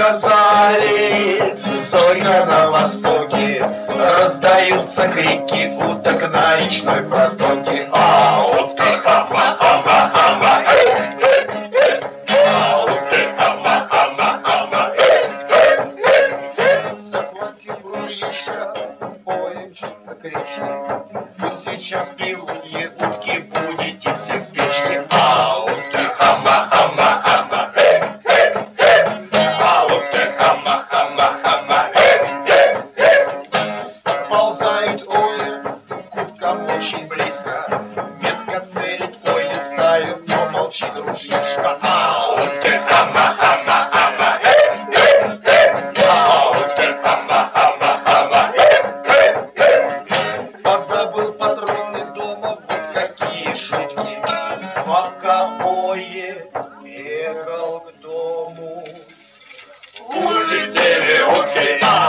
сказали, зорька на востоке, раздаются крики уток на речной протоке. А утки хама-хама-хама, а утки хама-хама-хама. Захватив ружьища, поемчится кричит, вы сейчас пилуньи утки будете все в печке. А утки хама-хама-хама, а утки хама-хама-хама. Ползает Оля к уткам очень близко, метко целит свою стаю, но молчит ружьишко. А утки хама-хама-хама, а утки хама-хама-хама. Позабыл патроны дома, вот какие шутки. Пока Ое ехал к дому, улетели утки.